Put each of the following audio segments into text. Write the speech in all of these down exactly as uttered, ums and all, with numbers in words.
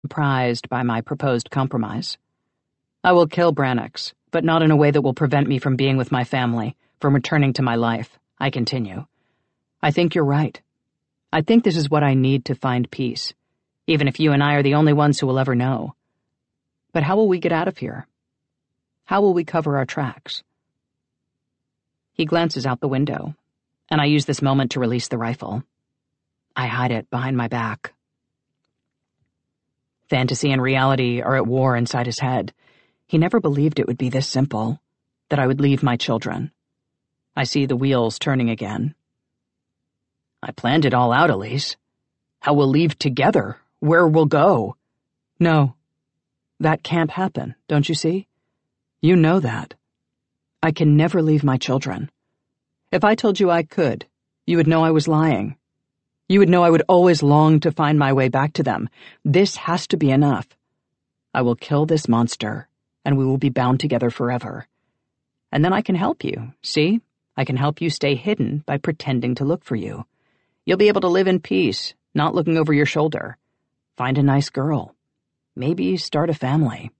surprised by my proposed compromise. I will kill Brannox, but not in a way that will prevent me from being with my family, from returning to my life, I continue. I think you're right. I think this is what I need to find peace, even if you and I are the only ones who will ever know. But how will we get out of here? How will we cover our tracks? He glances out the window, and I use this moment to release the rifle. I hide it behind my back. Fantasy and reality are at war inside his head. He never believed it would be this simple, that I would leave my children. I see the wheels turning again. I planned it all out, Elise. How we'll leave together, where we'll go. No, that can't happen, don't you see? You know that. I can never leave my children. If I told you I could, you would know I was lying. You would know I would always long to find my way back to them. This has to be enough. I will kill this monster, and we will be bound together forever. And then I can help you, see? I can help you stay hidden by pretending to look for you. You'll be able to live in peace, not looking over your shoulder. Find a nice girl. Maybe start a family.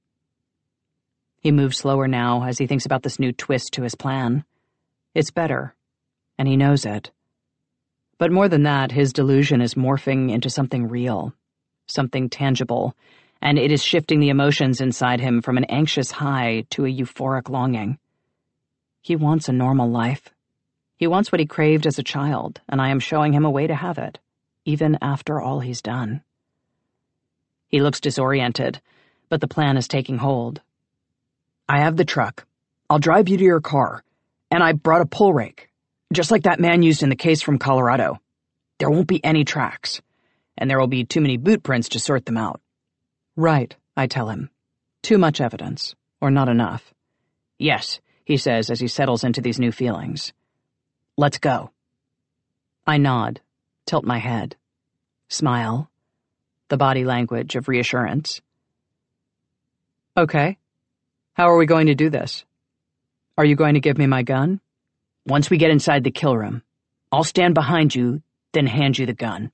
He moves slower now as he thinks about this new twist to his plan. It's better, and he knows it. But more than that, his delusion is morphing into something real, something tangible, and it is shifting the emotions inside him from an anxious high to a euphoric longing. He wants a normal life. He wants what he craved as a child, and I am showing him a way to have it, even after all he's done. He looks disoriented, but the plan is taking hold. I have the truck. I'll drive you to your car, and I brought a pull rake, just like that man used in the case from Colorado. There won't be any tracks, and there will be too many boot prints to sort them out. Right, I tell him. Too much evidence, or not enough. Yes, he says as he settles into these new feelings. Let's go. I nod, tilt my head, smile, the body language of reassurance. Okay. How are we going to do this? Are you going to give me my gun? Once we get inside the kill room, I'll stand behind you, then hand you the gun.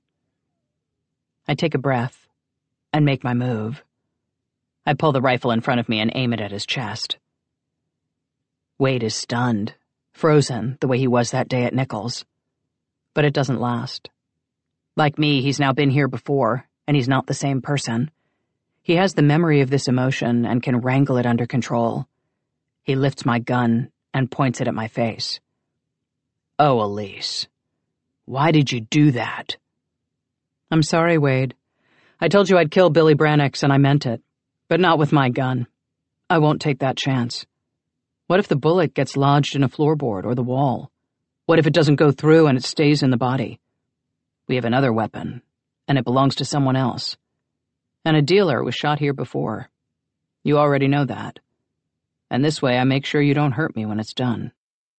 I take a breath and make my move. I pull the rifle in front of me and aim it at his chest. Wade is stunned, frozen the way he was that day at Nichols. But it doesn't last. Like me, he's now been here before, and he's not the same person. He has the memory of this emotion and can wrangle it under control. He lifts my gun and points it at my face. Oh, Elise, why did you do that? I'm sorry, Wade. I told you I'd kill Billy Brannox, and I meant it. But not with my gun. I won't take that chance. What if the bullet gets lodged in a floorboard or the wall? What if it doesn't go through and it stays in the body? We have another weapon, and it belongs to someone else. And a dealer was shot here before. You already know that. And this way I make sure you don't hurt me when it's done.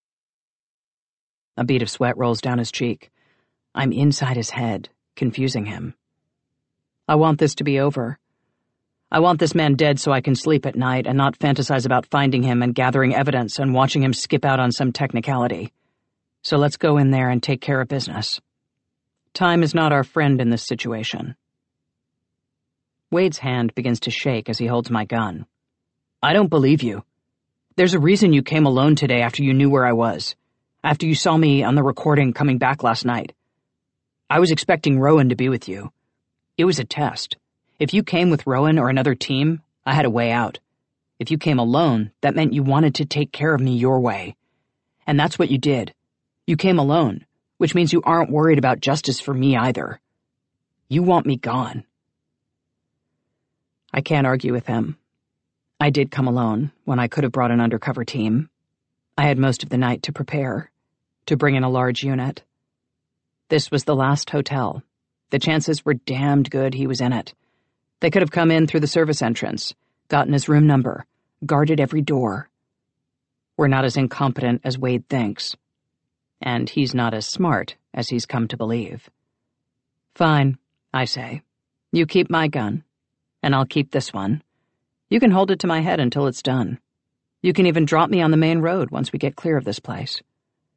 A bead of sweat rolls down his cheek. I'm inside his head, confusing him. I want this to be over. I want this man dead so I can sleep at night and not fantasize about finding him and gathering evidence and watching him skip out on some technicality. So let's go in there and take care of business. Time is not our friend in this situation. Wade's hand begins to shake as he holds my gun. I don't believe you. There's a reason you came alone today after you knew where I was, after you saw me on the recording coming back last night. I was expecting Rowan to be with you. It was a test. If you came with Rowan or another team, I had a way out. If you came alone, that meant you wanted to take care of me your way. And that's what you did. You came alone, which means you aren't worried about justice for me either. You want me gone. I can't argue with him. I did come alone when I could have brought an undercover team. I had most of the night to prepare, to bring in a large unit. This was the last hotel. The chances were damned good he was in it. They could have come in through the service entrance, gotten his room number, guarded every door. We're not as incompetent as Wade thinks. And he's not as smart as he's come to believe. Fine, I say. You keep my gun, and I'll keep this one. You can hold it to my head until it's done. You can even drop me on the main road once we get clear of this place.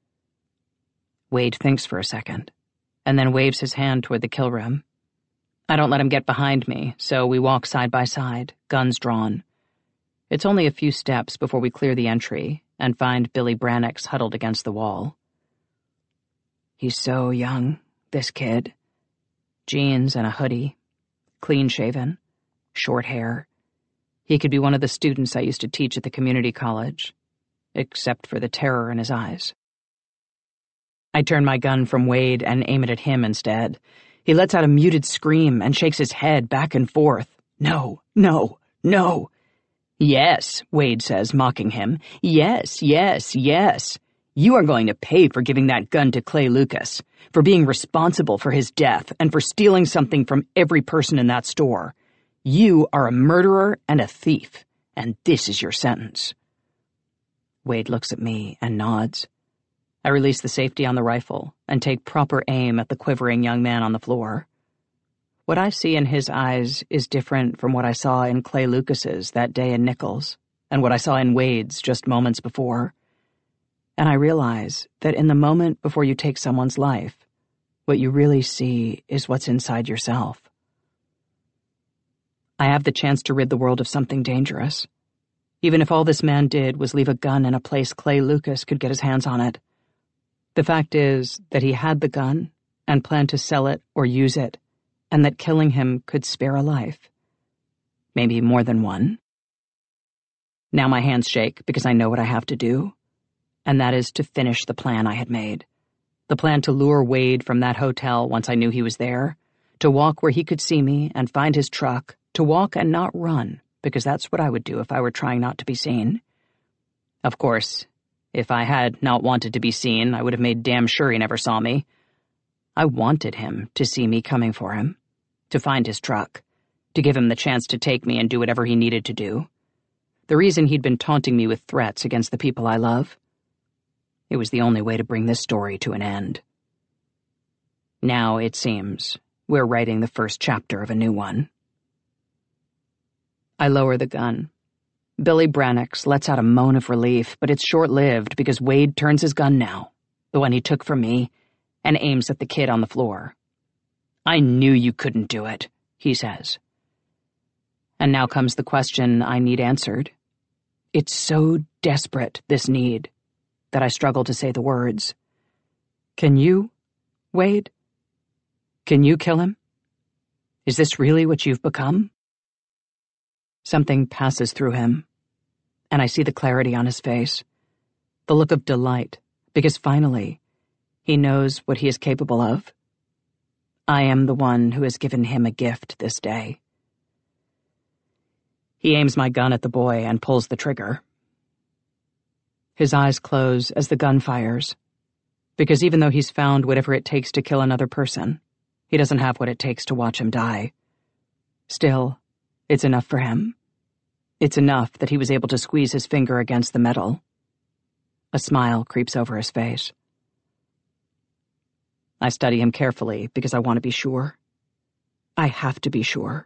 Wade thinks for a second, and then waves his hand toward the kill room. I don't let him get behind me, so we walk side by side, guns drawn. It's only a few steps before we clear the entry and find Billy Brannox huddled against the wall. He's so young, this kid. Jeans and a hoodie, clean-shaven, short hair. He could be one of the students I used to teach at the community college, except for the terror in his eyes. I turn my gun from Wade and aim it at him instead. He lets out a muted scream and shakes his head back and forth. No, no, no. Yes, Wade says, mocking him. Yes, yes, yes. You are going to pay for giving that gun to Clay Lucas, for being responsible for his death, and for stealing something from every person in that store. You are a murderer and a thief, and this is your sentence. Wade looks at me and nods. I release the safety on the rifle and take proper aim at the quivering young man on the floor. What I see in his eyes is different from what I saw in Clay Lucas's that day in Nichols, and what I saw in Wade's just moments before. And I realize that in the moment before you take someone's life, what you really see is what's inside yourself. I have the chance to rid the world of something dangerous, even if all this man did was leave a gun in a place Clay Lucas could get his hands on it. The fact is that he had the gun and planned to sell it or use it, and that killing him could spare a life. Maybe more than one. Now my hands shake because I know what I have to do, and that is to finish the plan I had made. The plan to lure Wade from that hotel once I knew he was there, to walk where he could see me and find his truck, to walk and not run, because that's what I would do if I were trying not to be seen. Of course, if I had not wanted to be seen, I would have made damn sure he never saw me. I wanted him to see me coming for him, to find his truck, to give him the chance to take me and do whatever he needed to do. The reason he'd been taunting me with threats against the people I love. It was the only way to bring this story to an end. Now, it seems, we're writing the first chapter of a new one. I lower the gun. Billy Brannox lets out a moan of relief, but it's short-lived because Wade turns his gun now, the one he took from me, and aims at the kid on the floor. I knew you couldn't do it, he says. And now comes the question I need answered. It's so desperate, this need, that I struggle to say the words. Can you, Wade? Can you kill him? Is this really what you've become? Something passes through him, and I see the clarity on his face, the look of delight, because finally, he knows what he is capable of. I am the one who has given him a gift this day. He aims my gun at the boy and pulls the trigger. His eyes close as the gun fires, because even though he's found whatever it takes to kill another person, he doesn't have what it takes to watch him die. Still, it's enough for him. It's enough that he was able to squeeze his finger against the metal. A smile creeps over his face. I study him carefully because I want to be sure. I have to be sure.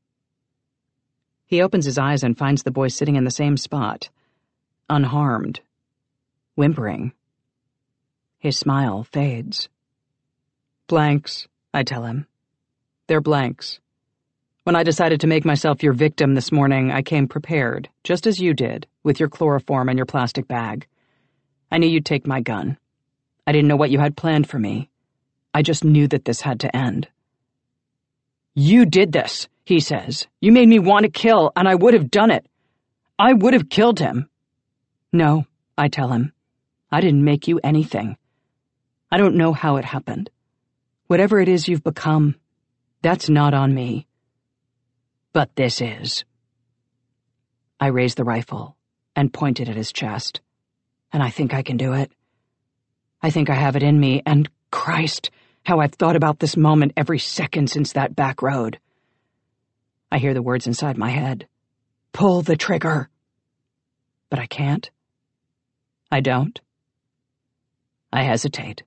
He opens his eyes and finds the boy sitting in the same spot, unharmed, whimpering. His smile fades. Blanks, I tell him. They're blanks. When I decided to make myself your victim this morning, I came prepared, just as you did, with your chloroform and your plastic bag. I knew you'd take my gun. I didn't know what you had planned for me. I just knew that this had to end. You did this, he says. You made me want to kill, and I would have done it. I would have killed him. No, I tell him. I didn't make you anything. I don't know how it happened. Whatever it is you've become, that's not on me. But this is. I raise the rifle and point it at his chest, and I think I can do it. I think I have it in me, and Christ, how I've thought about this moment every second since that back road. I hear the words inside my head. Pull the trigger. But I can't. I don't. I hesitate.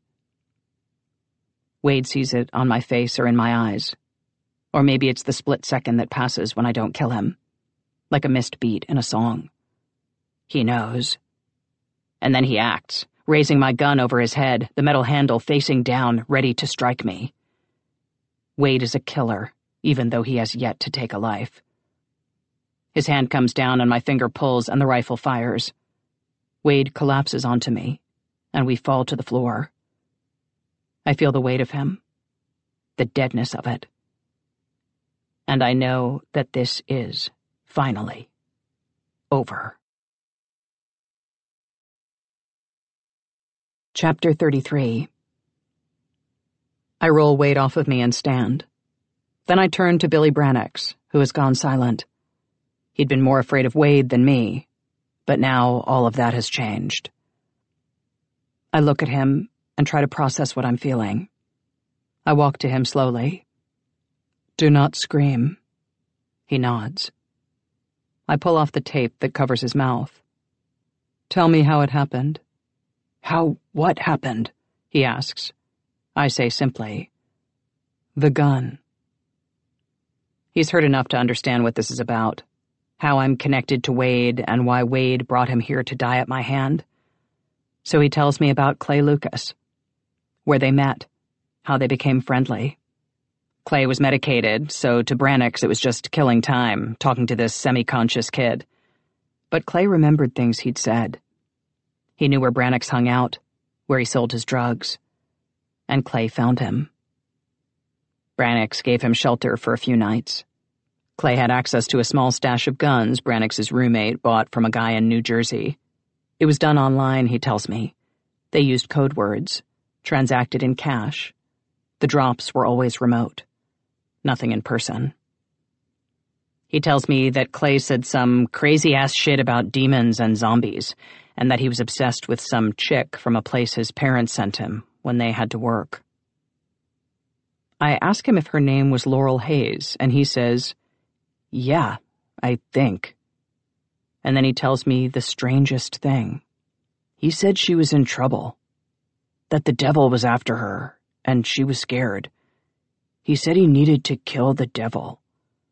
Wade sees it on my face or in my eyes. Or maybe it's the split second that passes when I don't kill him, like a missed beat in a song. He knows. And then he acts, raising my gun over his head, the metal handle facing down, ready to strike me. Wade is a killer, even though he has yet to take a life. His hand comes down and my finger pulls and the rifle fires. Wade collapses onto me, and we fall to the floor. I feel the weight of him, the deadness of it. And I know that this is, finally, over. Chapter thirty-three. I roll Wade off of me and stand. Then I turn to Billy Brannox, who has gone silent. He'd been more afraid of Wade than me, but now all of that has changed. I look at him and try to process what I'm feeling. I walk to him slowly. "Do not scream." He nods. I pull off the tape that covers his mouth. "Tell me how it happened." "How what happened?" he asks. I say simply, "The gun." He's heard enough to understand what this is about, how I'm connected to Wade and why Wade brought him here to die at my hand. So he tells me about Clay Lucas, where they met, how they became friendly. Clay was medicated, so to Brannox it was just killing time, talking to this semi-conscious kid. But Clay remembered things he'd said. He knew where Brannox hung out, where he sold his drugs. And Clay found him. Brannox gave him shelter for a few nights. Clay had access to a small stash of guns Brannox's roommate bought from a guy in New Jersey. It was done online, he tells me. They used code words, transacted in cash. The drops were always remote. Nothing in person. He tells me that Clay said some crazy-ass shit about demons and zombies, and that he was obsessed with some chick from a place his parents sent him when they had to work. I ask him if her name was Laurel Hayes, and he says, "Yeah, I think." And then he tells me the strangest thing. He said she was in trouble, that the devil was after her, and she was scared. He said he needed to kill the devil.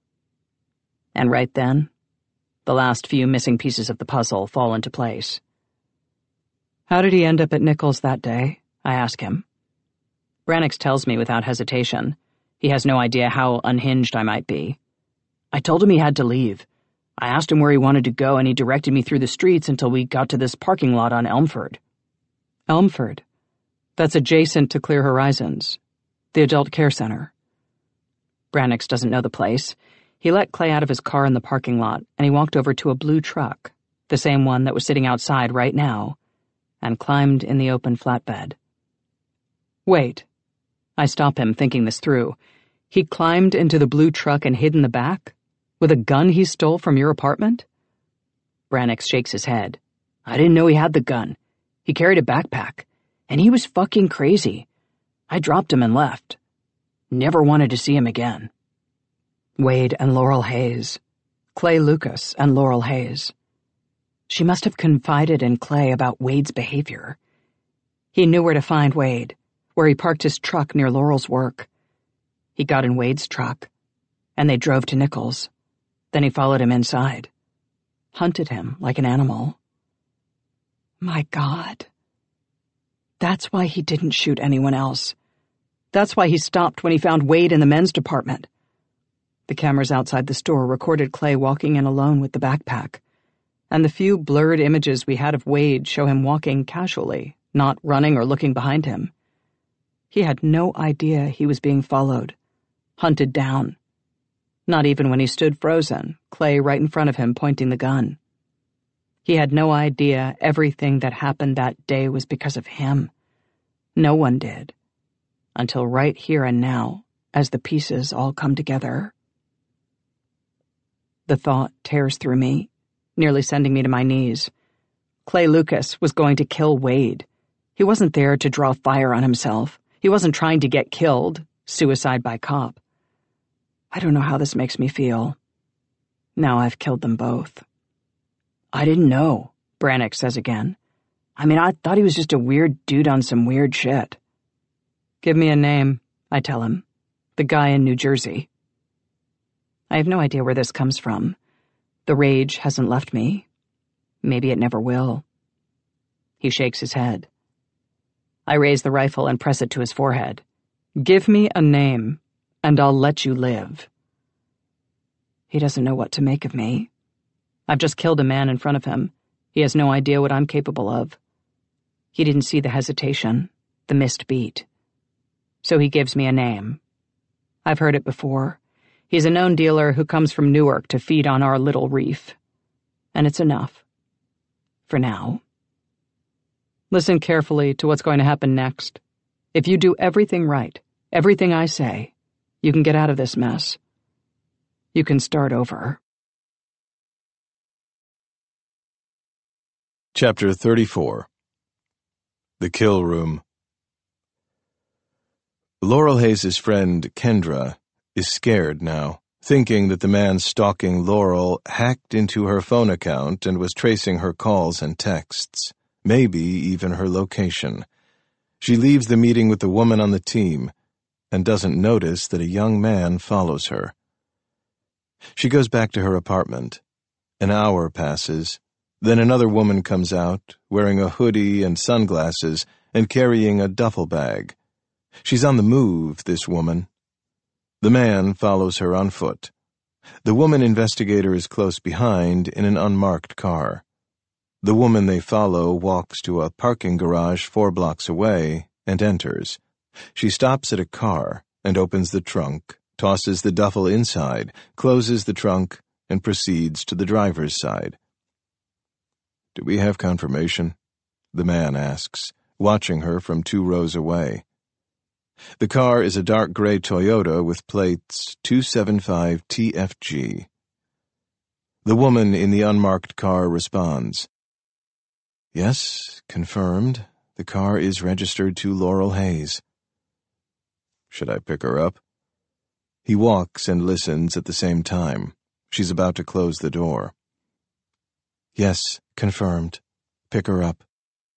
And right then, the last few missing pieces of the puzzle fall into place. "How did he end up at Nichols that day?" I ask him. Brannox tells me without hesitation. He has no idea how unhinged I might be. "I told him he had to leave. I asked him where he wanted to go, and he directed me through the streets until we got to this parking lot on Elmford." "Elmford? That's adjacent to Clear Horizons, the adult care center." Brannox doesn't know the place. He let Clay out of his car in the parking lot, and he walked over to a blue truck, the same one that was sitting outside right now, and climbed in the open flatbed. "Wait." I stop him, thinking this through. "He climbed into the blue truck and hid in the back? With a gun he stole from your apartment?" Brannox shakes his head. "I didn't know he had the gun. He carried a backpack. And he was fucking crazy. I dropped him and left. Never wanted to see him again." Wade and Laurel Hayes. Clay Lucas and Laurel Hayes. She must have confided in Clay about Wade's behavior. He knew where to find Wade, where he parked his truck near Laurel's work. He got in Wade's truck, and they drove to Nichols. Then he followed him inside, hunted him like an animal. My God. That's why he didn't shoot anyone else. That's why he stopped when he found Wade in the men's department. The cameras outside the store recorded Clay walking in alone with the backpack, and the few blurred images we had of Wade show him walking casually, not running or looking behind him. He had no idea he was being followed, hunted down. Not even when he stood frozen, Clay right in front of him pointing the gun. He had no idea everything that happened that day was because of him. No one did. Until right here and now, as the pieces all come together. The thought tears through me, nearly sending me to my knees. Clay Lucas was going to kill Wade. He wasn't there to draw fire on himself. He wasn't trying to get killed, suicide by cop. I don't know how this makes me feel. Now I've killed them both. "I didn't know," Brannox says again. "I mean, I thought he was just a weird dude on some weird shit." "Give me a name," I tell him. "The guy in New Jersey." I have no idea where this comes from. The rage hasn't left me. Maybe it never will. He shakes his head. I raise the rifle and press it to his forehead. "Give me a name, and I'll let you live." He doesn't know what to make of me. I've just killed a man in front of him. He has no idea what I'm capable of. He didn't see the hesitation, the missed beat. So he gives me a name. I've heard it before. He's a known dealer who comes from Newark to feed on our little reef. And it's enough. For now. Listen carefully to what's going to happen next. If you do everything right, everything I say, you can get out of this mess. You can start over. Chapter thirty-four. The Kill Room. Laurel Hayes' friend, Kendra, is scared now, thinking that the man stalking Laurel hacked into her phone account and was tracing her calls and texts, maybe even her location. She leaves the meeting with the woman on the team and doesn't notice that a young man follows her. She goes back to her apartment. An hour passes. Then another woman comes out, wearing a hoodie and sunglasses and carrying a duffel bag. She's on the move, this woman. The man follows her on foot. The woman investigator is close behind in an unmarked car. The woman they follow walks to a parking garage four blocks away and enters. She stops at a car and opens the trunk, tosses the duffel inside, closes the trunk, and proceeds to the driver's side. "Do we have confirmation?" the man asks, watching her from two rows away. The car is a dark gray Toyota with plates two seven five T F G. The woman in the unmarked car responds, "Yes, confirmed. The car is registered to Laurel Hayes." "Should I pick her up?" He walks and listens at the same time. She's about to close the door. "Yes, confirmed. Pick her up."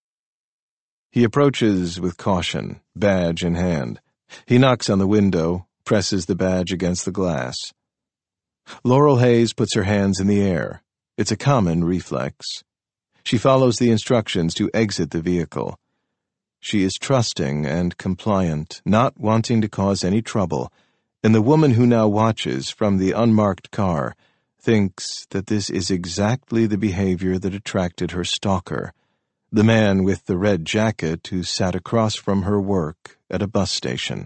He approaches with caution, badge in hand. He knocks on the window, presses the badge against the glass. Laurel Hayes puts her hands in the air. It's a common reflex. She follows the instructions to exit the vehicle. She is trusting and compliant, not wanting to cause any trouble, and the woman who now watches from the unmarked car thinks that this is exactly the behavior that attracted her stalker, the man with the red jacket who sat across from her work at a bus station.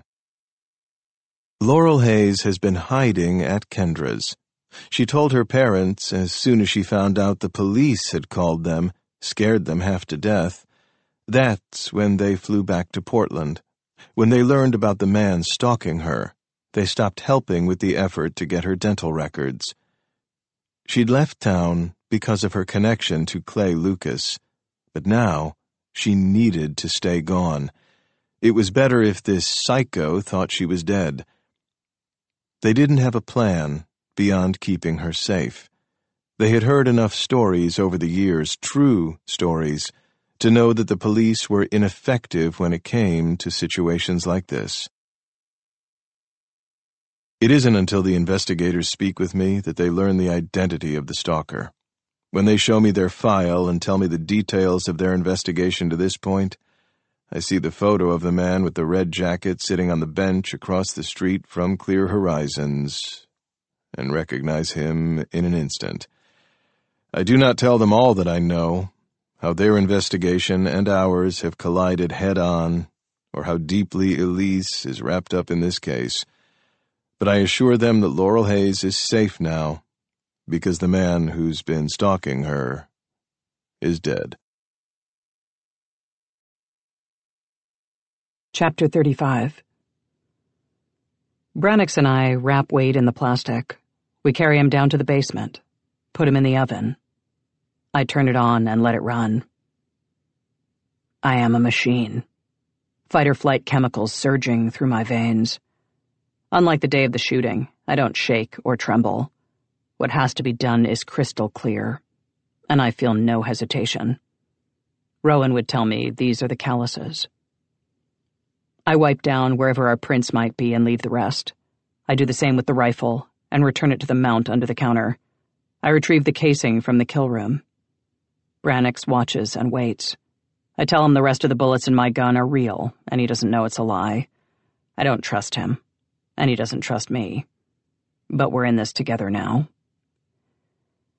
Laurel Hayes has been hiding at Kendra's. She told her parents as soon as she found out the police had called them, scared them half to death. That's when they flew back to Portland. When they learned about the man stalking her, they stopped helping with the effort to get her dental records. She'd left town because of her connection to Clay Lucas, but now she needed to stay gone. It was better if this psycho thought she was dead. They didn't have a plan beyond keeping her safe. They had heard enough stories over the years, true stories, to know that the police were ineffective when it came to situations like this. It isn't until the investigators speak with me that they learn the identity of the stalker. When they show me their file and tell me the details of their investigation to this point, I see the photo of the man with the red jacket sitting on the bench across the street from Clear Horizons, and recognize him in an instant. I do not tell them all that I know, how their investigation and ours have collided head-on, or how deeply Elise is wrapped up in this case. But I assure them that Laurel Hayes is safe now, because the man who's been stalking her is dead. Chapter thirty-five. Brannix and I wrap Wade in the plastic. We carry him down to the basement, put him in the oven. I turn it on and let it run. I am a machine. Fight-or-flight chemicals surging through my veins. Unlike the day of the shooting, I don't shake or tremble. What has to be done is crystal clear, and I feel no hesitation. Rowan would tell me these are the calluses. I wipe down wherever our prints might be and leave the rest. I do the same with the rifle and return it to the mount under the counter. I retrieve the casing from the kill room. Brannix watches and waits. I tell him the rest of the bullets in my gun are real, and he doesn't know it's a lie. I don't trust him, and he doesn't trust me. But we're in this together now.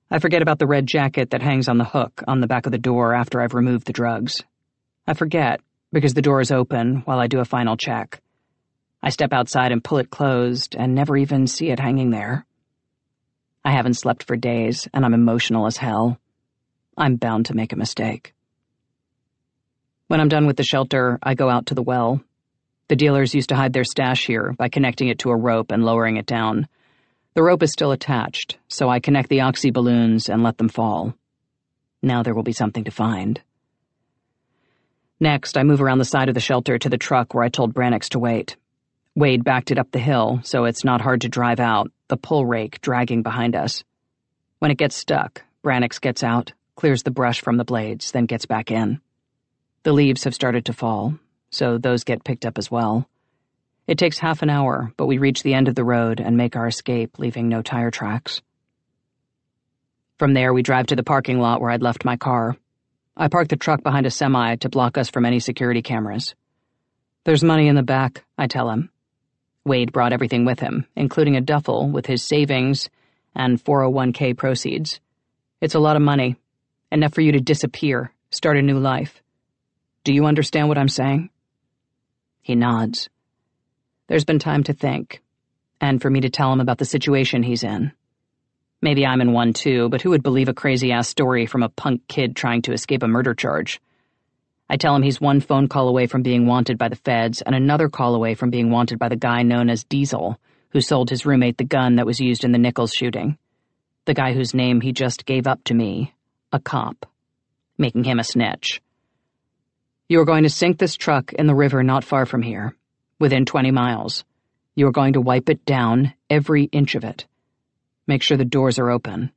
I forget about the red jacket that hangs on the hook on the back of the door after I've removed the drugs. I forget, because the door is open while I do a final check. I step outside and pull it closed and never even see it hanging there. I haven't slept for days, and I'm emotional as hell. I'm bound to make a mistake. When I'm done with the shelter, I go out to the well. The dealers used to hide their stash here by connecting it to a rope and lowering it down. The rope is still attached, so I connect the oxy balloons and let them fall. Now there will be something to find. Next, I move around the side of the shelter to the truck where I told Brannix to wait. Wade backed it up the hill, so it's not hard to drive out, the pull rake dragging behind us. When it gets stuck, Brannix gets out, clears the brush from the blades, then gets back in. The leaves have started to fall, so those get picked up as well. It takes half an hour, but we reach the end of the road and make our escape, leaving no tire tracks. From there, we drive to the parking lot where I'd left my car. I park the truck behind a semi to block us from any security cameras. There's money in the back, I tell him. Wade brought everything with him, including a duffel with his savings and four oh one k proceeds. It's a lot of money, enough for you to disappear, start a new life. Do you understand what I'm saying? He nods. There's been time to think, and for me to tell him about the situation he's in. Maybe I'm in one too, but who would believe a crazy-ass story from a punk kid trying to escape a murder charge? I tell him he's one phone call away from being wanted by the feds and another call away from being wanted by the guy known as Diesel, who sold his roommate the gun that was used in the Nichols shooting. The guy whose name he just gave up to me, a cop, making him a snitch. You are going to sink this truck in the river not far from here, within twenty miles. You are going to wipe it down, every inch of it. Make sure the doors are open.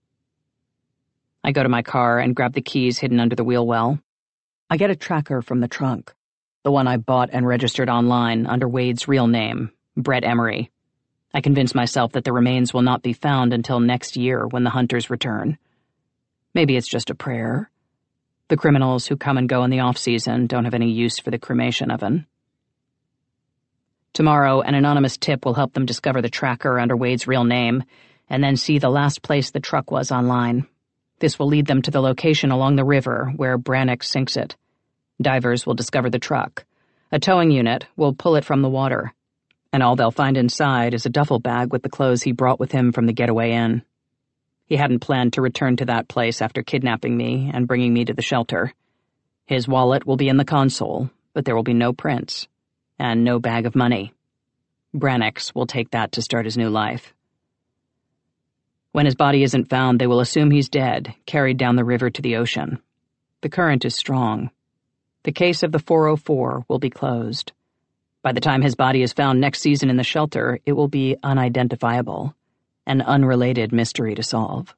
I go to my car and grab the keys hidden under the wheel well. I get a tracker from the trunk, the one I bought and registered online under Wade's real name, Brett Emery. I convince myself that the remains will not be found until next year when the hunters return. Maybe it's just a prayer. The criminals who come and go in the off-season don't have any use for the cremation oven. Tomorrow, an anonymous tip will help them discover the tracker under Wade's real name, and then see the last place the truck was online. This will lead them to the location along the river where Brannix sinks it. Divers will discover the truck. A towing unit will pull it from the water, and all they'll find inside is a duffel bag with the clothes he brought with him from the getaway inn. He hadn't planned to return to that place after kidnapping me and bringing me to the shelter. His wallet will be in the console, but there will be no prints, and no bag of money. Brannix will take that to start his new life. When his body isn't found, they will assume he's dead, carried down the river to the ocean. The current is strong. The case of the four oh four will be closed. By the time his body is found next season in the shelter, it will be unidentifiable, an unrelated mystery to solve.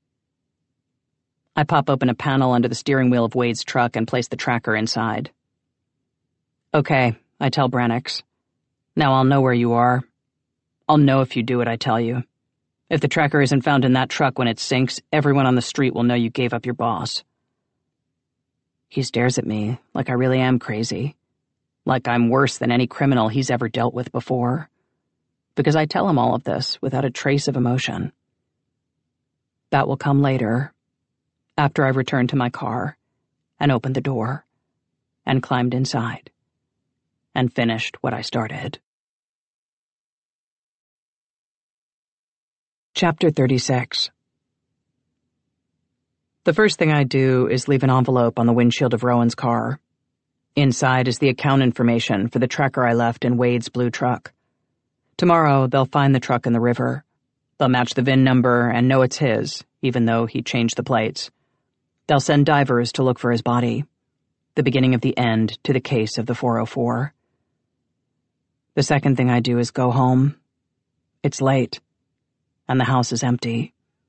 I pop open a panel under the steering wheel of Wade's truck and place the tracker inside. Okay, I tell Brannix. Now I'll know where you are. I'll know if you do what I tell you. If the tracker isn't found in that truck when it sinks, everyone on the street will know you gave up your boss. He stares at me like I really am crazy, like I'm worse than any criminal he's ever dealt with before, because I tell him all of this without a trace of emotion. That will come later, after I've returned to my car and opened the door and climbed inside and finished what I started. Chapter thirty-six. The first thing I do is leave an envelope on the windshield of Rowan's car. Inside is the account information for the tracker I left in Wade's blue truck. Tomorrow, they'll find the truck in the river. They'll match the V I N number and know it's his, even though he changed the plates. They'll send divers to look for his body. The beginning of the end to the case of the four oh four. The second thing I do is go home. It's late, and the house is empty.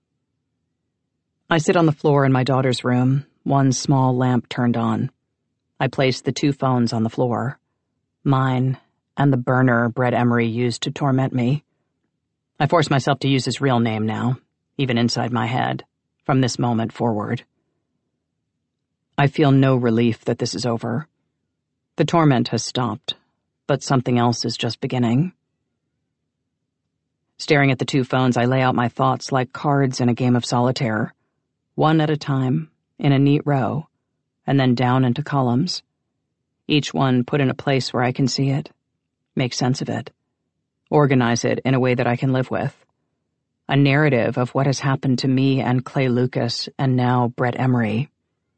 I sit on the floor in my daughter's room, one small lamp turned on. I place the two phones on the floor, mine and the burner Brett Emery used to torment me. I force myself to use his real name now, even inside my head, from this moment forward. I feel no relief that this is over. The torment has stopped, but something else is just beginning. Staring at the two phones, I lay out my thoughts like cards in a game of solitaire, one at a time, in a neat row, and then down into columns. Each one put in a place where I can see it, make sense of it, organize it in a way that I can live with. A narrative of what has happened to me and Clay Lucas and now Brett Emery.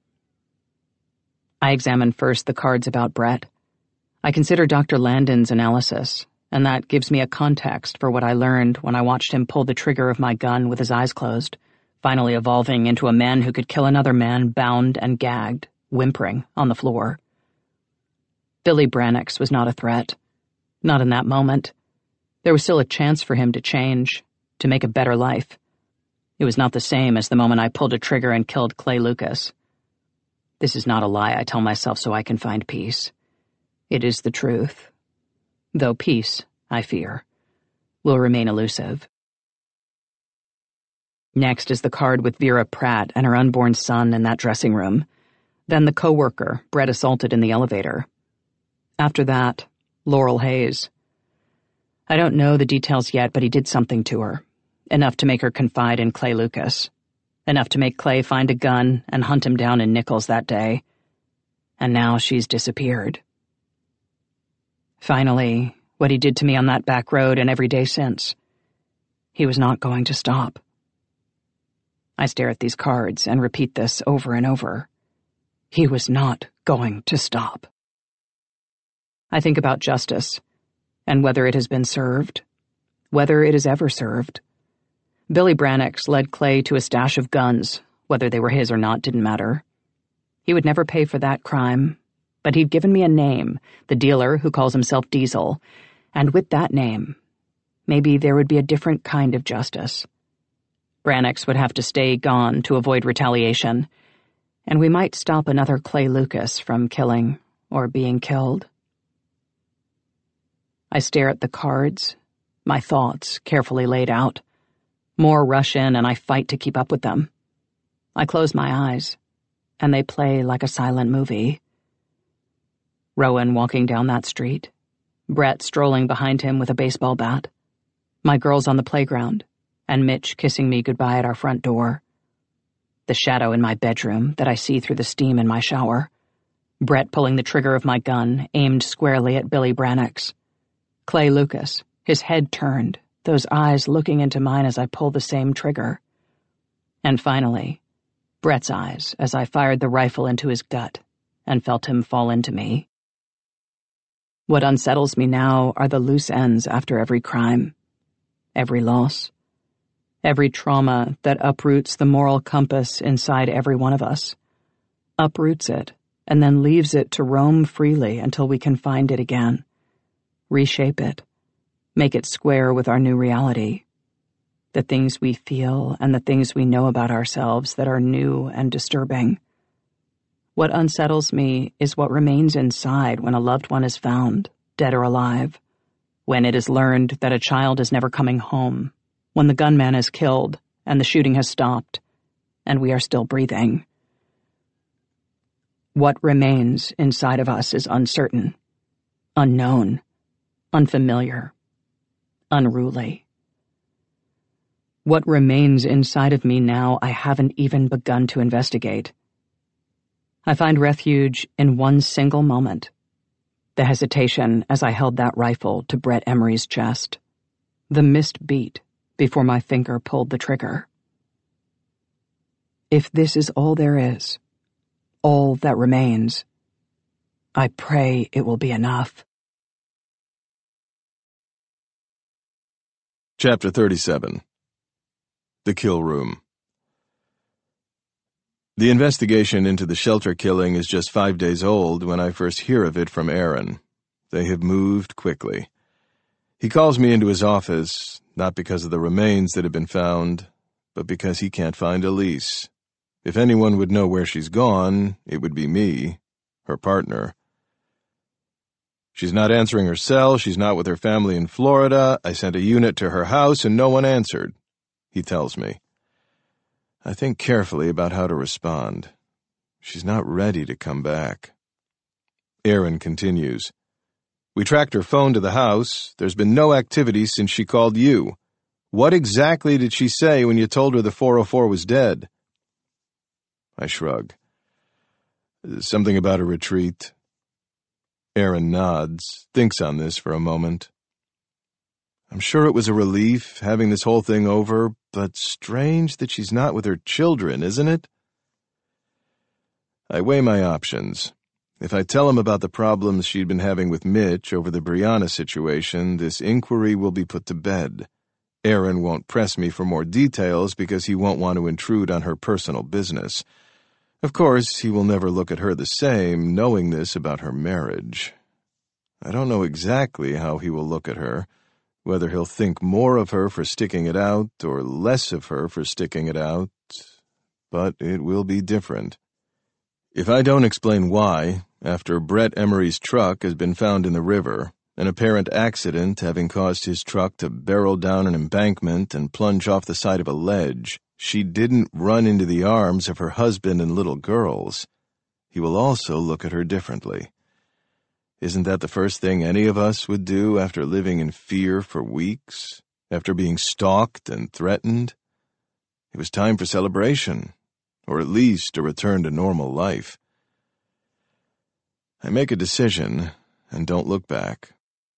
I examine first the cards about Brett. I consider Doctor Landon's analysis, and that gives me a context for what I learned when I watched him pull the trigger of my gun with his eyes closed, finally evolving into a man who could kill another man bound and gagged, whimpering on the floor. Billy Brannox was not a threat. Not in that moment. There was still a chance for him to change, to make a better life. It was not the same as the moment I pulled a trigger and killed Clay Lucas. This is not a lie I tell myself so I can find peace. It is the truth. Though peace, I fear, will remain elusive. Next is the card with Vera Pratt and her unborn son in that dressing room. Then the coworker Brett assaulted in the elevator. After that, Laurel Hayes. I don't know the details yet, but he did something to her. Enough to make her confide in Clay Lucas. Enough to make Clay find a gun and hunt him down in Nichols that day. And now she's disappeared. Finally, what he did to me on that back road and every day since. He was not going to stop. I stare at these cards and repeat this over and over. He was not going to stop. I think about justice, and whether it has been served, whether it is ever served. Billy Brannox led Clay to a stash of guns. Whether they were his or not didn't matter. He would never pay for that crime, but he'd given me a name, the dealer who calls himself Diesel, and with that name, maybe there would be a different kind of justice. Brannox would have to stay gone to avoid retaliation, and we might stop another Clay Lucas from killing or being killed. I stare at the cards, my thoughts carefully laid out. More rush in and I fight to keep up with them. I close my eyes, and they play like a silent movie. Rowan walking down that street, Brett strolling behind him with a baseball bat, my girls on the playground, and Mitch kissing me goodbye at our front door. The shadow in my bedroom that I see through the steam in my shower. Brett pulling the trigger of my gun, aimed squarely at Billy Brannox. Clay Lucas, his head turned, those eyes looking into mine as I pull the same trigger. And finally, Brett's eyes as I fired the rifle into his gut and felt him fall into me. What unsettles me now are the loose ends after every crime, every loss, every trauma that uproots the moral compass inside every one of us, uproots it, and then leaves it to roam freely until we can find it again, reshape it, make it square with our new reality, the things we feel and the things we know about ourselves that are new and disturbing. What unsettles me is what remains inside when a loved one is found, dead or alive, when it is learned that a child is never coming home, when the gunman is killed and the shooting has stopped, and we are still breathing. What remains inside of us is uncertain, unknown, unfamiliar, unruly. What remains inside of me now I haven't even begun to investigate. I find refuge in one single moment, the hesitation as I held that rifle to Brett Emery's chest, the missed beat before my finger pulled the trigger. If this is all there is, all that remains, I pray it will be enough. Chapter thirty-seven. The Kill Room. The investigation into the shelter killing is just five days old when I first hear of it from Aaron. They have moved quickly. He calls me into his office, not because of the remains that have been found, but because he can't find Elise. If anyone would know where she's gone, it would be me, her partner. She's not answering her cell, she's not with her family in Florida, I sent a unit to her house and no one answered, he tells me. I think carefully about how to respond. She's not ready to come back. Aaron continues. We tracked her phone to the house. There's been no activity since she called you. What exactly did she say when you told her the four oh four was dead? I shrug. Something about a retreat. Aaron nods, thinks on this for a moment. I'm sure it was a relief, having this whole thing over, but strange that she's not with her children, isn't it? I weigh my options. If I tell him about the problems she'd been having with Mitch over the Brianna situation, this inquiry will be put to bed. Aaron won't press me for more details because he won't want to intrude on her personal business. Of course, he will never look at her the same, knowing this about her marriage. I don't know exactly how he will look at her, whether he'll think more of her for sticking it out or less of her for sticking it out, but it will be different. If I don't explain why, after Brett Emery's truck has been found in the river, an apparent accident having caused his truck to barrel down an embankment and plunge off the side of a ledge, she didn't run into the arms of her husband and little girls, he will also look at her differently. Isn't that the first thing any of us would do after living in fear for weeks, after being stalked and threatened? It was time for celebration, or at least a return to normal life. I make a decision and don't look back.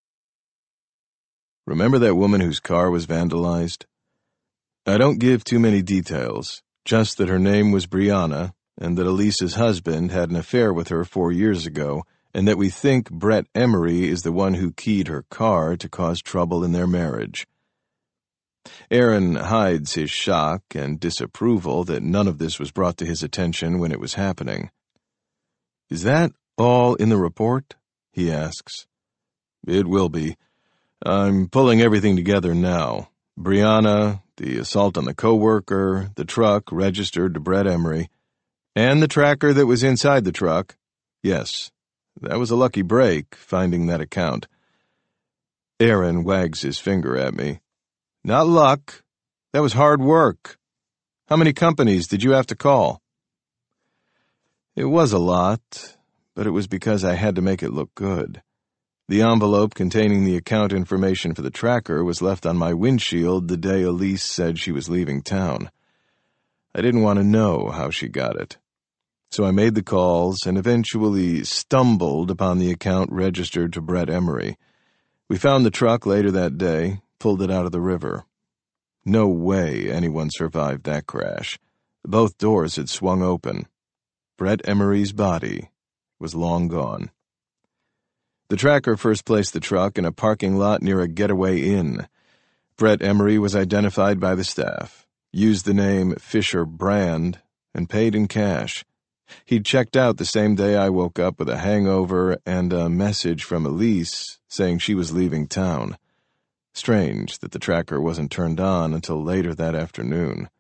Remember that woman whose car was vandalized? I don't give too many details, just that her name was Brianna, and that Elisa's husband had an affair with her four years ago, and that we think Brett Emery is the one who keyed her car to cause trouble in their marriage. Aaron hides his shock and disapproval that none of this was brought to his attention when it was happening. Is that all in the report? He asks. It will be. I'm pulling everything together now. Brianna, the assault on the co-worker, the truck registered to Brett Emery, and the tracker that was inside the truck. Yes, that was a lucky break, finding that account. Aaron wags his finger at me. Not luck. That was hard work. How many companies did you have to call? It was a lot, but it was because I had to make it look good. The envelope containing the account information for the tracker was left on my windshield the day Elise said she was leaving town. I didn't want to know how she got it. So I made the calls and eventually stumbled upon the account registered to Brett Emery. We found the truck later that day, pulled it out of the river. No way anyone survived that crash. Both doors had swung open. Brett Emery's body was long gone. The tracker first placed the truck in a parking lot near a getaway inn. Brett Emery was identified by the staff, used the name Fisher Brand, and paid in cash. He'd checked out the same day I woke up with a hangover and a message from Elise saying she was leaving town. Strange that the tracker wasn't turned on until later that afternoon.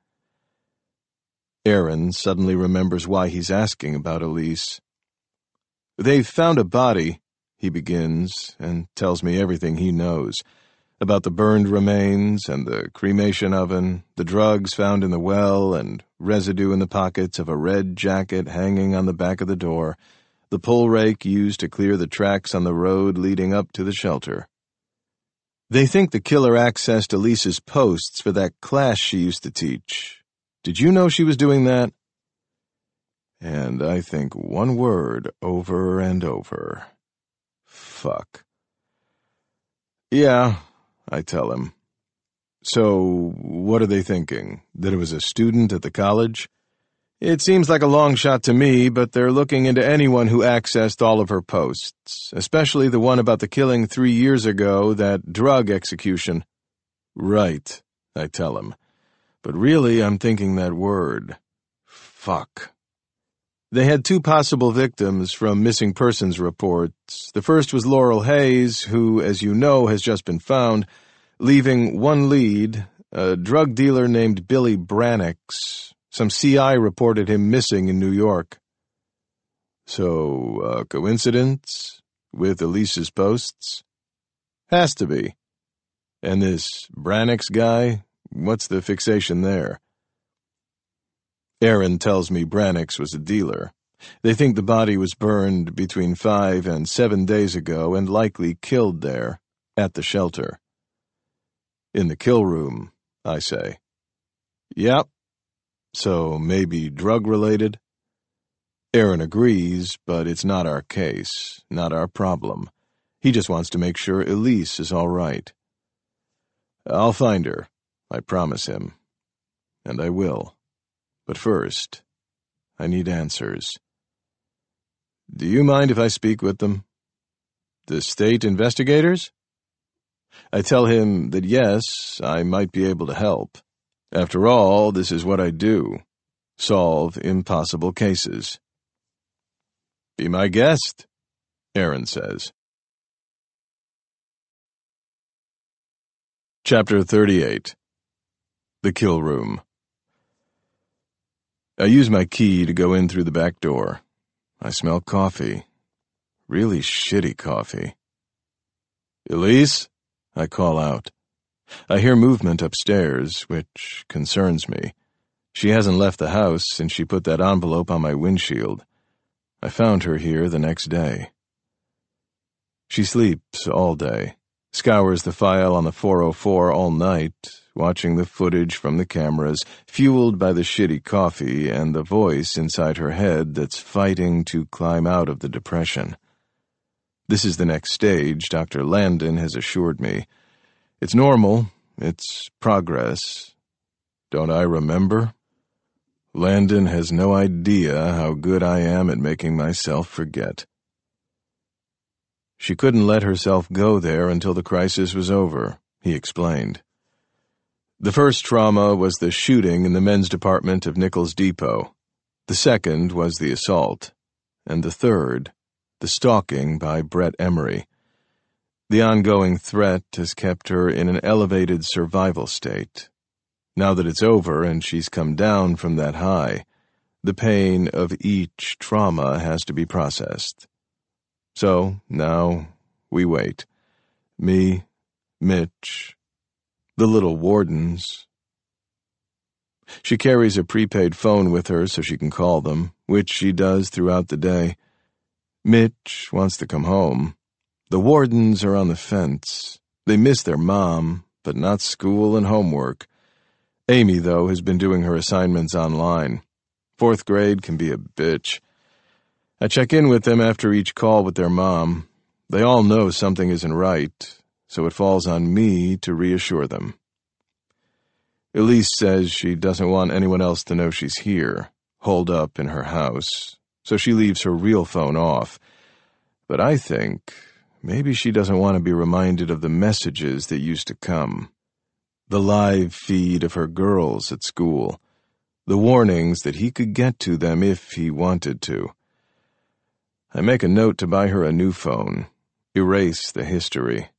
Aaron suddenly remembers why he's asking about Elise. They've found a body, he begins, and tells me everything he knows, about the burned remains and the cremation oven, the drugs found in the well and residue in the pockets of a red jacket hanging on the back of the door, the pull rake used to clear the tracks on the road leading up to the shelter. They think the killer accessed Elisa's posts for that class she used to teach. Did you know she was doing that? And I think one word over and over. Fuck. Yeah, I tell him. So, what are they thinking? That it was a student at the college? It seems like a long shot to me, but they're looking into anyone who accessed all of her posts, especially the one about the killing three years ago, that drug execution. Right, I tell him. But really, I'm thinking that word. Fuck. They had two possible victims from missing persons reports. The first was Laurel Hayes, who, as you know, has just been found, leaving one lead, a drug dealer named Billy Brannix. Some C I reported him missing in New York. So, uh, coincidence with Elisa's posts? Has to be. And this Brannix guy, what's the fixation there? Aaron tells me Brannix was a dealer. They think the body was burned between five and seven days ago and likely killed there, at the shelter. In the kill room, I say. Yep. So maybe drug-related? Aaron agrees, but it's not our case, not our problem. He just wants to make sure Elise is all right. I'll find her, I promise him. And I will. But first, I need answers. Do you mind if I speak with them? The state investigators? I tell him that yes, I might be able to help. After all, this is what I do. Solve impossible cases. Be my guest, Aaron says. Chapter thirty-eight. The Kill Room. I use my key to go in through the back door. I smell coffee. Really shitty coffee. Elise? I call out. I hear movement upstairs, which concerns me. She hasn't left the house since she put that envelope on my windshield. I found her here the next day. She sleeps all day, scours the file on the four oh four all night, watching the footage from the cameras, fueled by the shitty coffee and the voice inside her head that's fighting to climb out of the depression. This is the next stage, Doctor Landon has assured me. It's normal. It's progress. Don't I remember? Landon has no idea how good I am at making myself forget. She couldn't let herself go there until the crisis was over, he explained. The first trauma was the shooting in the men's department of Nichols Depot. The second was the assault. And the third, the stalking by Brett Emery. The ongoing threat has kept her in an elevated survival state. Now that it's over and she's come down from that high, the pain of each trauma has to be processed. So now we wait. Me, Mitch, the little wardens. She carries a prepaid phone with her so she can call them, which she does throughout the day. Mitch wants to come home. The wardens are on the fence. They miss their mom, but not school and homework. Amy, though, has been doing her assignments online. Fourth grade can be a bitch. I check in with them after each call with their mom. They all know something isn't right, so it falls on me to reassure them. Elise says she doesn't want anyone else to know she's here, holed up in her house, so she leaves her real phone off. But I think maybe she doesn't want to be reminded of the messages that used to come. The live feed of her girls at school. The warnings that he could get to them if he wanted to. I make a note to buy her a new phone. Erase the history.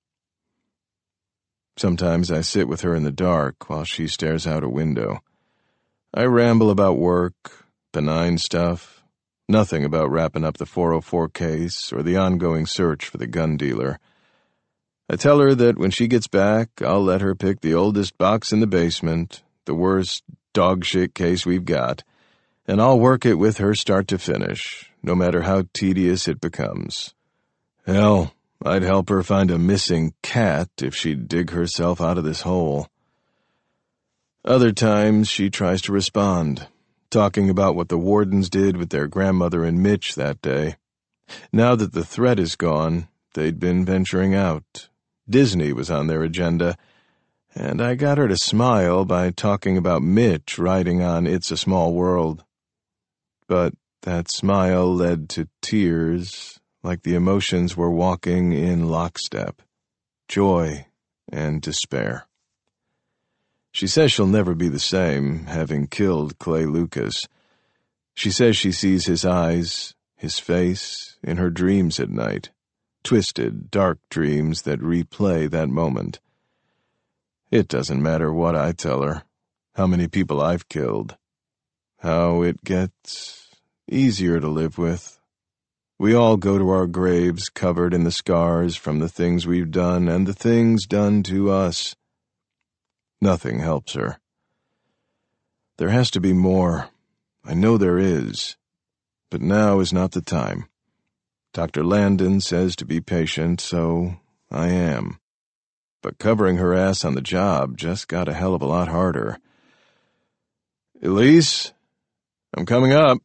Sometimes I sit with her in the dark while she stares out a window. I ramble about work, benign stuff, nothing about wrapping up the four oh four case or the ongoing search for the gun dealer. I tell her that when she gets back, I'll let her pick the oldest box in the basement, the worst dogshit case we've got, and I'll work it with her start to finish, no matter how tedious it becomes. Hell, I'd help her find a missing cat if she'd dig herself out of this hole. Other times, she tries to respond, talking about what the wardens did with their grandmother and Mitch that day. Now that the threat is gone, they'd been venturing out. Disney was on their agenda, and I got her to smile by talking about Mitch riding on It's a Small World. But that smile led to tears, like the emotions were walking in lockstep, joy and despair. She says she'll never be the same, having killed Clay Lucas. She says she sees his eyes, his face, in her dreams at night. Twisted, dark dreams that replay that moment. It doesn't matter what I tell her, how many people I've killed, how it gets easier to live with. We all go to our graves covered in the scars from the things we've done and the things done to us. Nothing helps her. There has to be more. I know there is. But now is not the time. Doctor Landon says to be patient, so I am. but covering her ass on the job just got a hell of a lot harder. "Elise, I'm coming up."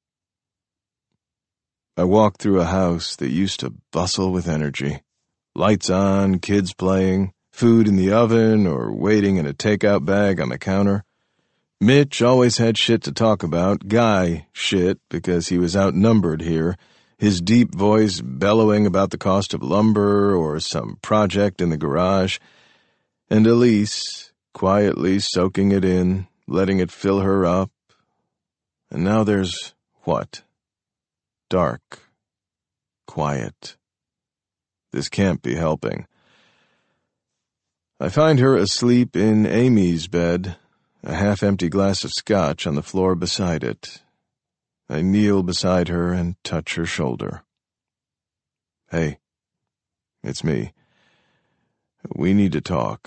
I walked through a house that used to bustle with energy. Lights on, kids playing, food in the oven or waiting in a takeout bag on the counter. Mitch always had shit to talk about, guy shit, because he was outnumbered here, his deep voice bellowing about the cost of lumber or some project in the garage, and Elise quietly soaking it in, letting it fill her up. And now there's what? Dark. Quiet. This can't be helping. I find her asleep in Amy's bed, a half-empty glass of scotch on the floor beside it. I kneel beside her and touch her shoulder. "Hey, it's me. We need to talk."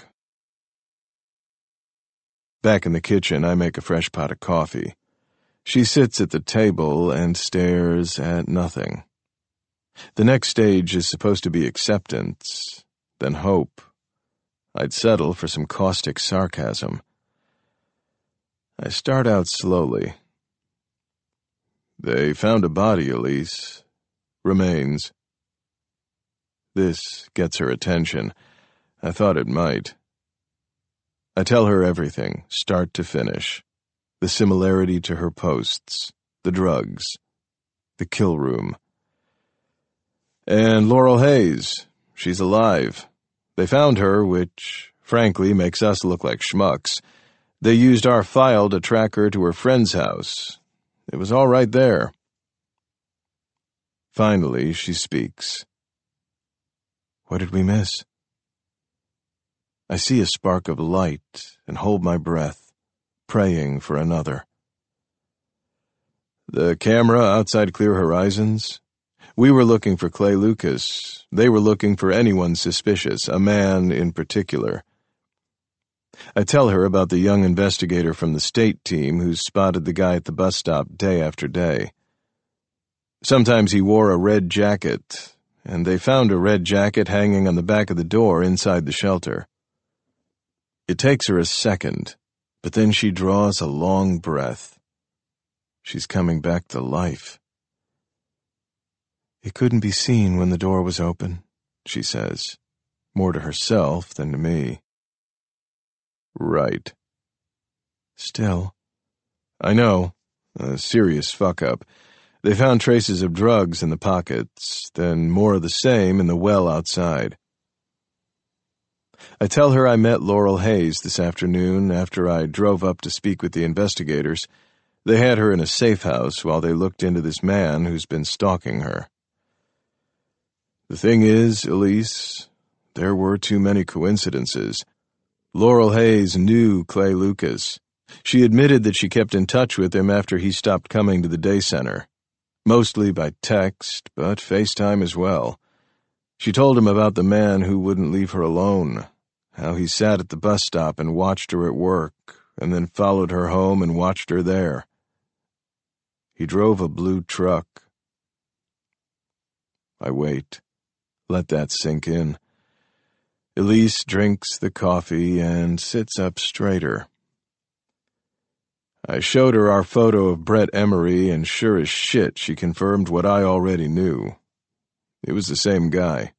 Back in the kitchen, I make a fresh pot of coffee. She sits at the table and stares at nothing. The next stage is supposed to be acceptance, then hope. I'd settle for some caustic sarcasm. I start out slowly. "They found a body, Elise. Remains." This gets her attention. I thought it might. I tell her everything, start to finish. The similarity to her posts, the drugs, the kill room. "And Laurel Hayes, she's alive. They found her, which, frankly, makes us look like schmucks. They used our file to track her to her friend's house. It was all right there." Finally, she speaks. "What did we miss?" I see a spark of light and hold my breath, praying for another. "The camera outside Clear Horizons? We were looking for Clay Lucas. They were looking for anyone suspicious, a man in particular." I tell her about the young investigator from the state team who spotted the guy at the bus stop day after day. Sometimes he wore a red jacket, and they found a red jacket hanging on the back of the door inside the shelter. It takes her a second, but then she draws a long breath. She's coming back to life. "It couldn't be seen when the door was open," she says, more to herself than to me. "Right." "Still." "I know. A serious fuck-up. They found traces of drugs in the pockets, then more of the same in the well outside." I tell her I met Laurel Hayes this afternoon after I drove up to speak with the investigators. They had her in a safe house while they looked into this man who's been stalking her. "The thing is, Elise, there were too many coincidences. Laurel Hayes knew Clay Lucas. She admitted that she kept in touch with him after he stopped coming to the day center. Mostly by text, but FaceTime as well. She told him about the man who wouldn't leave her alone, how he sat at the bus stop and watched her at work, and then followed her home and watched her there. He drove a blue truck." I wait. Let that sink in. Elise drinks the coffee and sits up straighter. I showed her our photo of Brett Emery, and sure as shit she confirmed what I already knew. It was the same guy.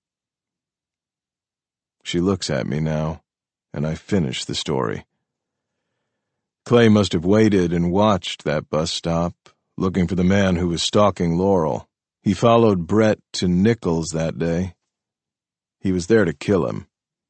She looks at me now, and I finish the story. Clay must have waited and watched that bus stop, looking for the man who was stalking Laurel. He followed Brett to Nichols that day. He was there to kill him.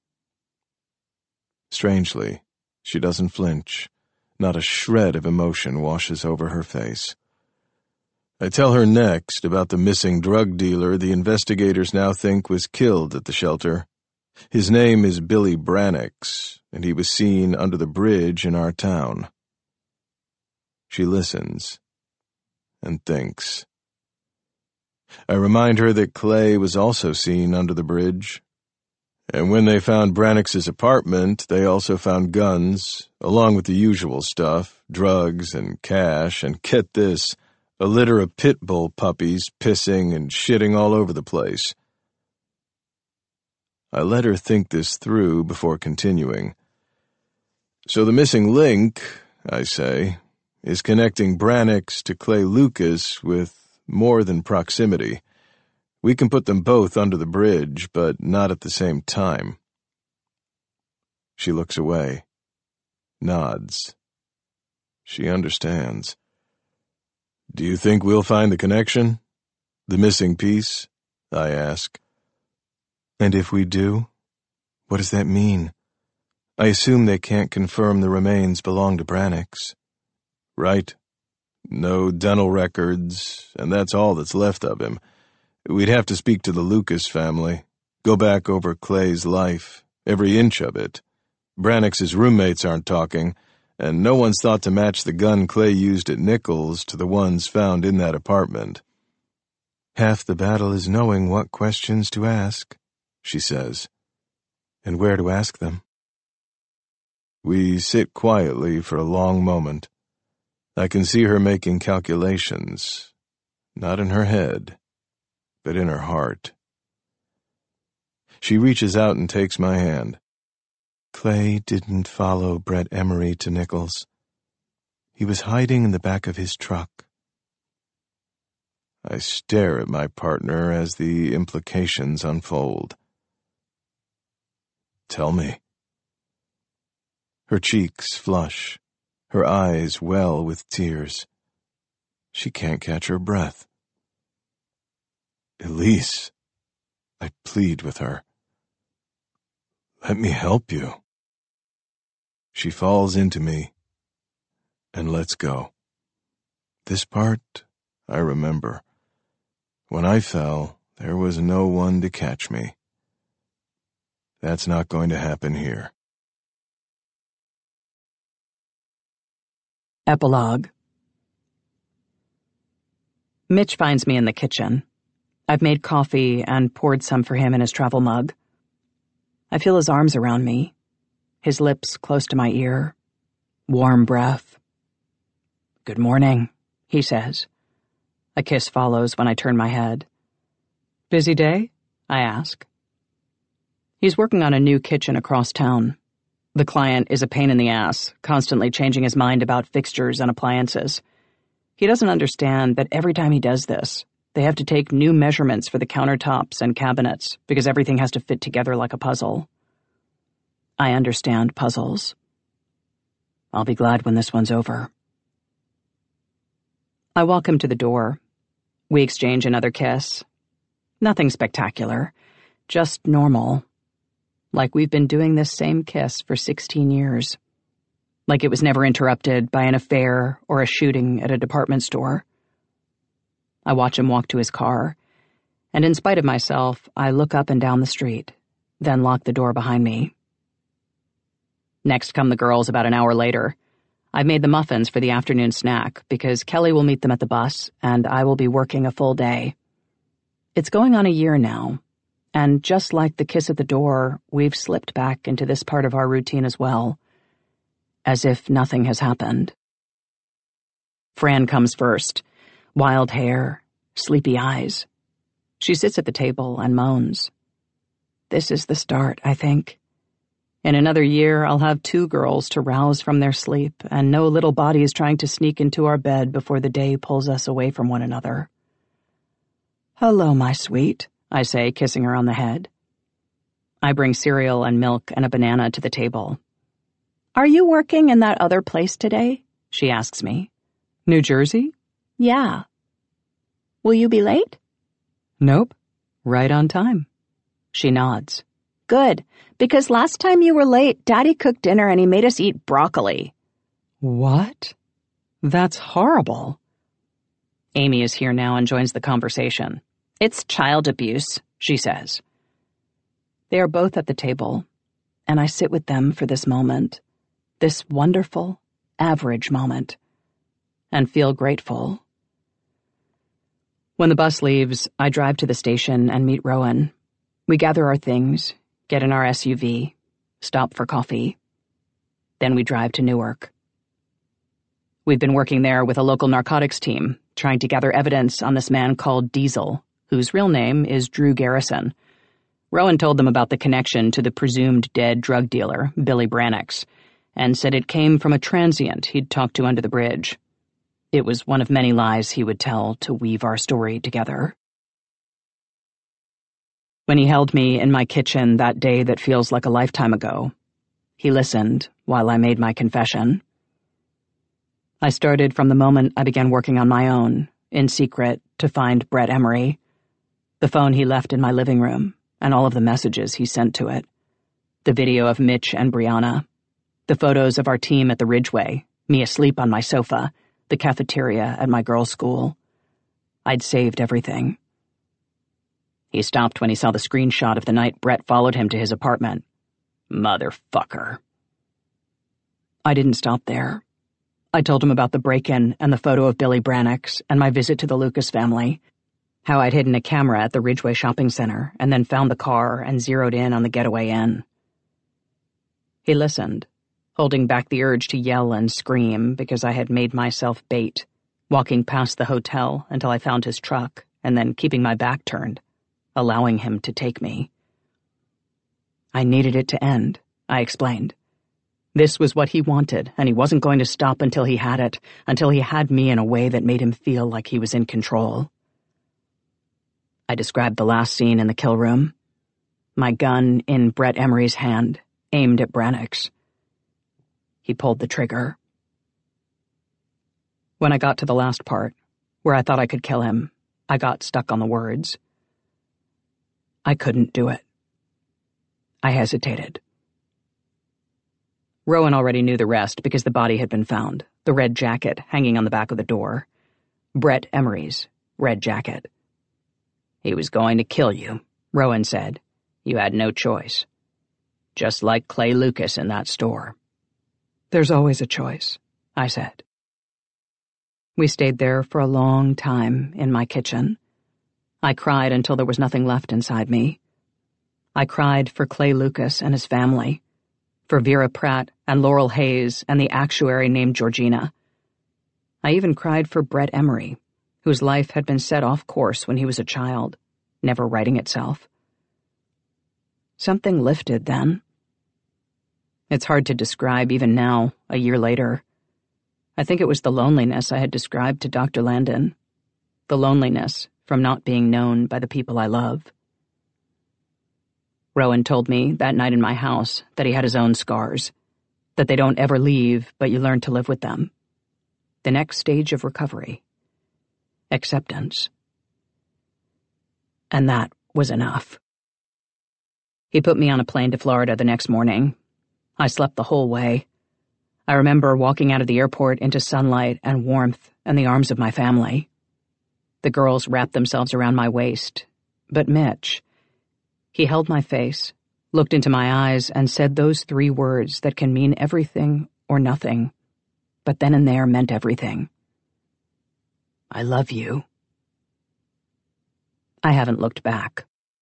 Strangely, she doesn't flinch. Not a shred of emotion washes over her face. I tell her next about the missing drug dealer the investigators now think was killed at the shelter. His name is Billy Brannix, and he was seen under the bridge in our town. She listens and thinks. I remind her that Clay was also seen under the bridge. And when they found Brannix's apartment, they also found guns, along with the usual stuff, drugs and cash, and get this, a litter of pit bull puppies pissing and shitting all over the place. I let her think this through before continuing. So the missing link, I say, is connecting Brannix to Clay Lucas with more than proximity. We can put them both under the bridge, but not at the same time. She looks away, nods. She understands. Do you think we'll find the connection? The missing piece? I ask. And if we do, what does that mean? I assume they can't confirm the remains belong to Brannix. Right. No dental records, and that's all that's left of him. We'd have to speak to the Lucas family, go back over Clay's life, every inch of it. Brannix's roommates aren't talking, and no one's thought to match the gun Clay used at Nichols to the ones found in that apartment. Half the battle is knowing what questions to ask, she says, and where to ask them. We sit quietly for a long moment. I can see her making calculations, not in her head, but in her heart. She reaches out and takes my hand. Clay didn't follow Brett Emery to Nichols. He was hiding in the back of his truck. I stare at my partner as the implications unfold. Tell me. Her cheeks flush, her eyes well with tears. She can't catch her breath. Elise, I plead with her. Let me help you. She falls into me and lets go. This part I remember. When I fell, there was no one to catch me. That's not going to happen here. Epilogue. Mitch finds me in the kitchen. I've made coffee and poured some for him in his travel mug. I feel his arms around me, his lips close to my ear, warm breath. Good morning, he says. A kiss follows when I turn my head. Busy day? I ask. He's working on a new kitchen across town. The client is a pain in the ass, constantly changing his mind about fixtures and appliances. He doesn't understand that every time he does this, they have to take new measurements for the countertops and cabinets because everything has to fit together like a puzzle. I understand puzzles. I'll be glad when this one's over. I walk him to the door. We exchange another kiss. Nothing spectacular, just normal. Like we've been doing this same kiss for sixteen years. Like it was never interrupted by an affair or a shooting at a department store. I watch him walk to his car, and in spite of myself, I look up and down the street, then lock the door behind me. Next come the girls about an hour later. I've made the muffins for the afternoon snack because Kelly will meet them at the bus, and I will be working a full day. It's going on a year now, and just like the kiss at the door, we've slipped back into this part of our routine as well, as if nothing has happened. Fran comes first. Wild hair, sleepy eyes. She sits at the table and moans. This is the start, I think. In another year, I'll have two girls to rouse from their sleep, and no little bodies trying to sneak into our bed before the day pulls us away from one another. Hello, my sweet, I say, kissing her on the head. I bring cereal and milk and a banana to the table. Are you working in that other place today? She asks me. New Jersey? Yeah. Will you be late? Nope. Right on time. She nods. Good, because last time you were late, Daddy cooked dinner and he made us eat broccoli. What? That's horrible. Amy is here now and joins the conversation. It's child abuse, she says. They are both at the table, and I sit with them for this moment, this wonderful, average moment, and feel grateful. When the bus leaves, I drive to the station and meet Rowan. We gather our things, get in our S U V, stop for coffee. Then we drive to Newark. We've been working there with a local narcotics team, trying to gather evidence on this man called Diesel, whose real name is Drew Garrison. Rowan told them about the connection to the presumed dead drug dealer, Billy Brannox, and said it came from a transient he'd talked to under the bridge. It was one of many lies he would tell to weave our story together. When he held me in my kitchen that day that feels like a lifetime ago, he listened while I made my confession. I started from the moment I began working on my own, in secret, to find Brett Emery, the phone he left in my living room, and all of the messages he sent to it, the video of Mitch and Brianna, the photos of our team at the Ridgeway, me asleep on my sofa, the cafeteria at my girls' school. I'd saved everything. He stopped when he saw the screenshot of the night Brett followed him to his apartment. Motherfucker. I didn't stop there. I told him about the break-in and the photo of Billy Brannox and my visit to the Lucas family, how I'd hidden a camera at the Ridgeway shopping center and then found the car and zeroed in on the getaway in. He listened, holding back the urge to yell and scream because I had made myself bait, walking past the hotel until I found his truck and then keeping my back turned, allowing him to take me. I needed it to end, I explained. This was what he wanted, and he wasn't going to stop until he had it, until he had me in a way that made him feel like he was in control. I described the last scene in the kill room. My gun in Brett Emery's hand, aimed at Brannox. He pulled the trigger. When I got to the last part, where I thought I could kill him, I got stuck on the words. I couldn't do it. I hesitated. Rowan already knew the rest because the body had been found, the red jacket hanging on the back of the door. Brett Emery's red jacket. He was going to kill you, Rowan said. You had no choice. Just like Clay Lucas in that store. There's always a choice, I said. We stayed there for a long time in my kitchen. I cried until there was nothing left inside me. I cried for Clay Lucas and his family, for Vera Pratt and Laurel Hayes and the actuary named Georgina. I even cried for Brett Emery, whose life had been set off course when he was a child, never righting itself. Something lifted then. It's hard to describe even now, a year later. I think it was the loneliness I had described to Doctor Landon. The loneliness from not being known by the people I love. Rowan told me that night in my house that he had his own scars, that they don't ever leave, but you learn to live with them. The next stage of recovery. Acceptance. And that was enough. He put me on a plane to Florida the next morning. I slept the whole way. I remember walking out of the airport into sunlight and warmth and the arms of my family. The girls wrapped themselves around my waist, but Mitch, he held my face, looked into my eyes, and said those three words that can mean everything or nothing, but then and there meant everything. I love you. I haven't looked back.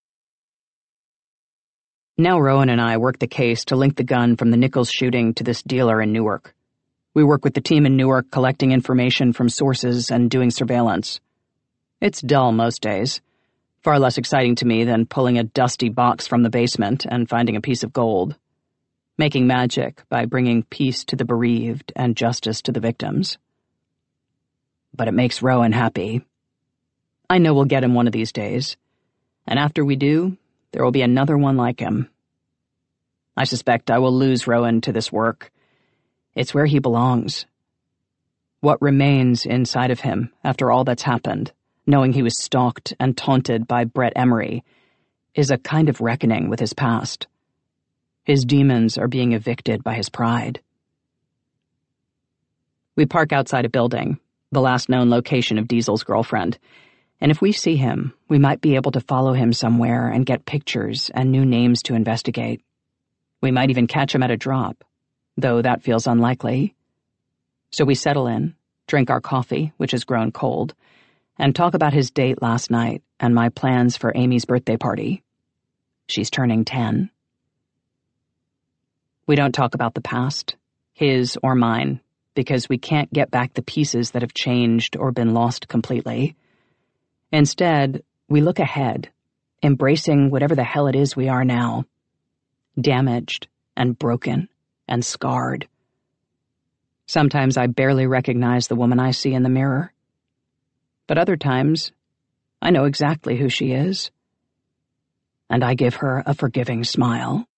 Now Rowan and I work the case to link the gun from the Nichols shooting to this dealer in Newark. We work with the team in Newark collecting information from sources and doing surveillance. It's dull most days. Far less exciting to me than pulling a dusty box from the basement and finding a piece of gold. Making magic by bringing peace to the bereaved and justice to the victims. But it makes Rowan happy. I know we'll get him one of these days. And after we do, there will be another one like him. I suspect I will lose Rowan to this work. It's where he belongs. What remains inside of him after all that's happened, knowing he was stalked and taunted by Brett Emery, is a kind of reckoning with his past. His demons are being evicted by his pride. We park outside a building, the last known location of Diesel's girlfriend, and if we see him, we might be able to follow him somewhere and get pictures and new names to investigate. We might even catch him at a drop, though that feels unlikely. So we settle in, drink our coffee, which has grown cold, and talk about his date last night and my plans for Amy's birthday party. She's turning ten. We don't talk about the past, his or mine, because we can't get back the pieces that have changed or been lost completely. Instead, we look ahead, embracing whatever the hell it is we are now. Damaged and broken and scarred. Sometimes I barely recognize the woman I see in the mirror. But other times, I know exactly who she is. And I give her a forgiving smile.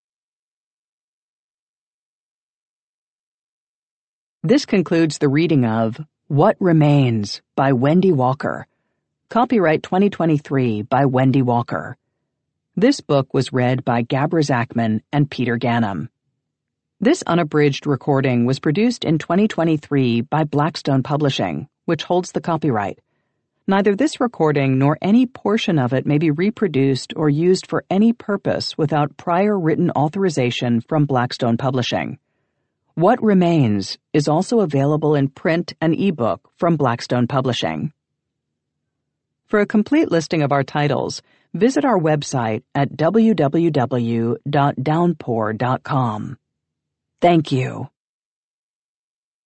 This concludes the reading of What Remains by Wendy Walker. Copyright twenty twenty-three by Wendy Walker. This book was read by Gabra Zachman and Peter Ganem. This unabridged recording was produced in twenty twenty-three by Blackstone Publishing, which holds the copyright. Neither this recording nor any portion of it may be reproduced or used for any purpose without prior written authorization from Blackstone Publishing. What Remains is also available in print and ebook from Blackstone Publishing. For a complete listing of our titles, visit our website at w w w dot downpour dot com. Thank you.